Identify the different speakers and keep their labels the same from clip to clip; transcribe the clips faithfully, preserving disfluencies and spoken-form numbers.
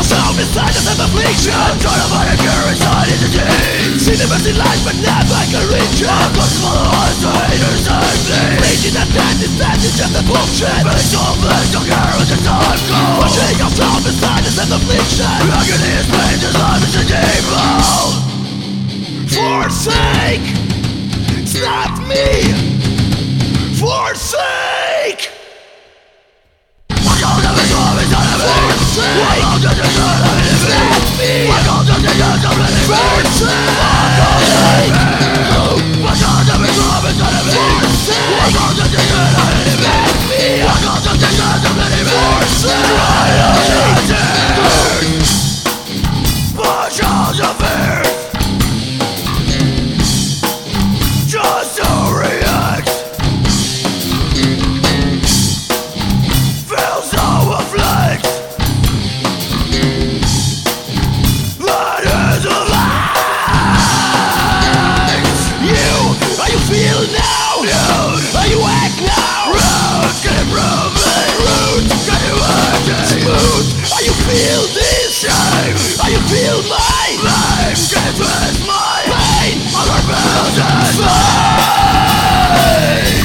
Speaker 1: yourself inside the same affliction. Try to find a cure inside in the deep. See the mercy lies but never can reach it. I'm going to follow on to innocent things. Reaching that death is death is just a bullshit. But it's all flesh, don't care as the time goes. Pushing yourself inside the same affliction. Agony is pain, this life is a devil. Forsake, it's not me. Forsake. Just to react. Feel so afflicted. That is a lie. You, how you feel now? You, how you act now? Rude, can you prove it? Rude, can you act it? Smooth, how you feel this? Shame, how you feel my life? Can you twist my pain? Other feels and pain.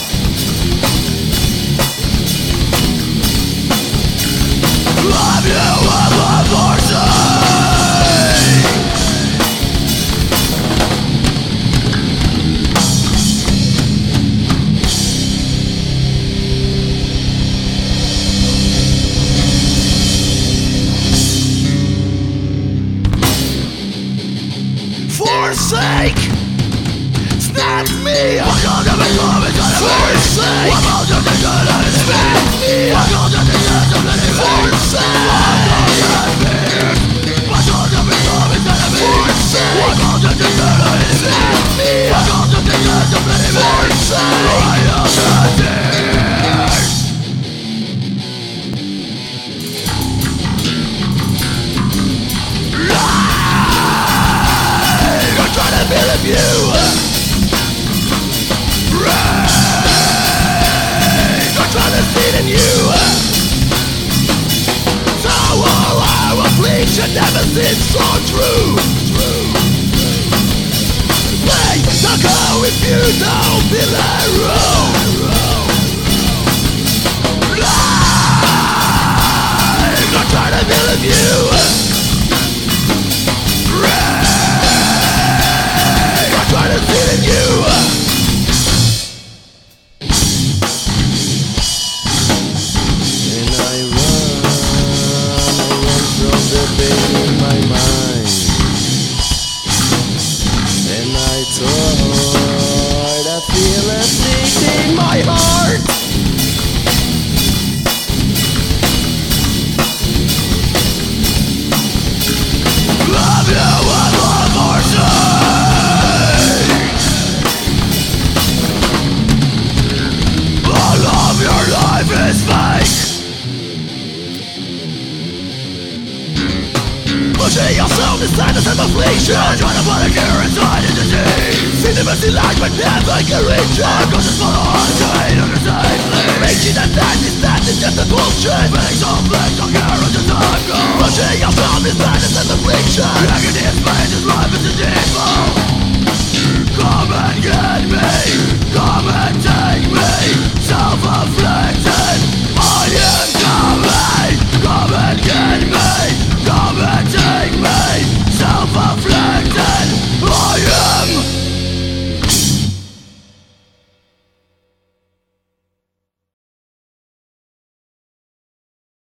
Speaker 1: Love you, I love forsake. Forsake, it's not me. Forsake, it's not me. I'm trying to believe you. I'm trying to see it in you. So all our affliction never seems so true. Play the go if you don't feel alone. I'm trying to believe you. I'm trying to see it in you. In my heart, love you and love forsake. All of your life is fake. Pushing yourself inside the same affliction. Trying to find a cure inside the disease. See the mercy lies but never can reach it. I'm going to follow on to innocent things. Reaching that death is death is just a bullshit. Feeling so flesh, don't care as the time goes. Pushing yourself inside the same affliction. Agony is